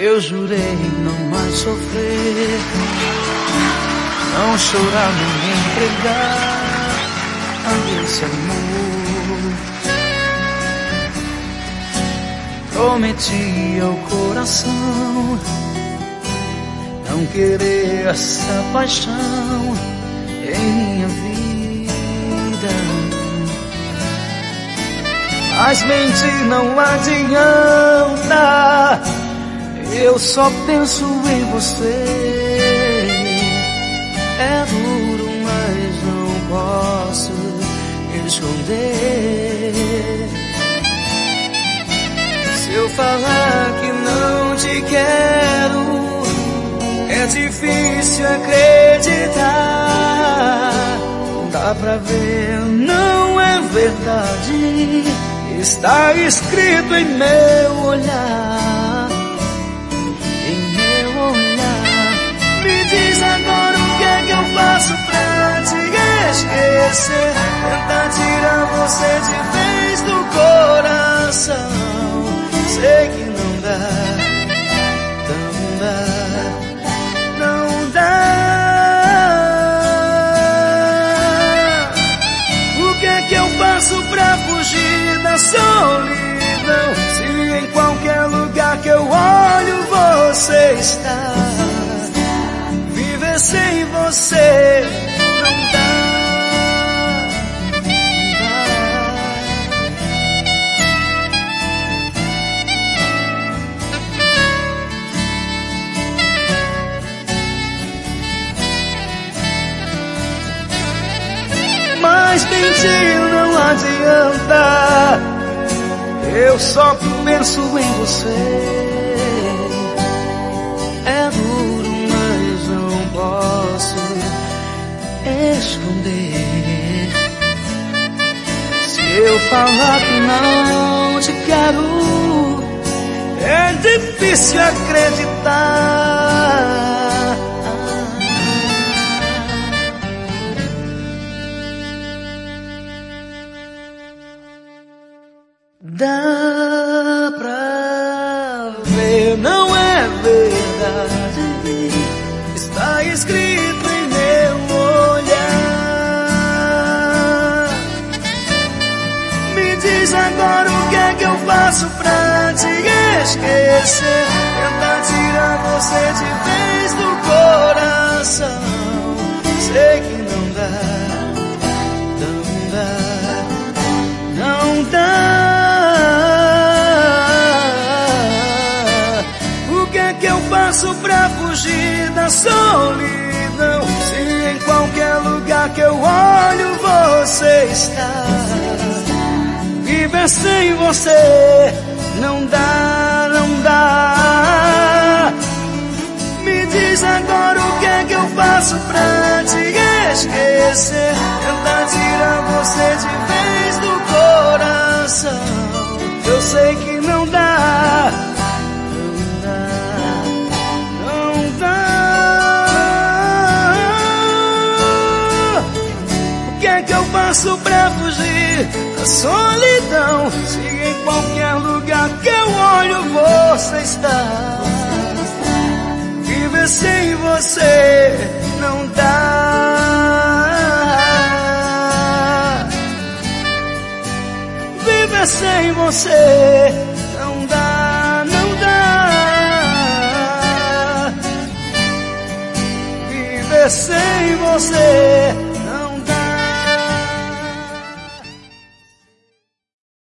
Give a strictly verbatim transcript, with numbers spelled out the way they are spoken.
Eu jurei não mais sofrer, não chorar, nem me entregar a esse amor. Prometi ao coração não querer essa paixão em minha vida, mas mentir não adianta. Eu só penso em você. É duro, mas não posso esconder. Se eu falar que não te quero, é difícil acreditar. Dá pra ver, não é verdade. Está escrito em meu olhar. Diz agora o que é que eu faço pra te esquecer. Tentar tirar você de vez do coração. Sei que não dá, não dá, não dá. O que é que eu faço pra fugir da solidão? Se em qualquer lugar que eu olho você está. Sem você não dá, não dá. Mas mentir não adianta. Eu só penso em você. É duro, posso esconder. Se eu falar que não te quero, é difícil acreditar. Dá pra ver, não é verdade. Está escrito em meu olhar. Me diz agora o que é que eu faço pra te esquecer. Tentar tirar você de vez do coração. Sei que não dá, não dá, não dá. O que é que eu faço pra fugir da solidão? Se em qualquer lugar que eu olho você está. Viver sem você não dá, não dá. Me diz agora o que é que eu faço pra te esquecer. Tentar tirar você de vez do coração. Eu sei que não dá. Faço pra fugir da solidão? Se em qualquer lugar que eu olho você está. Viver sem você não dá. Viver sem você não dá, não dá. Viver sem você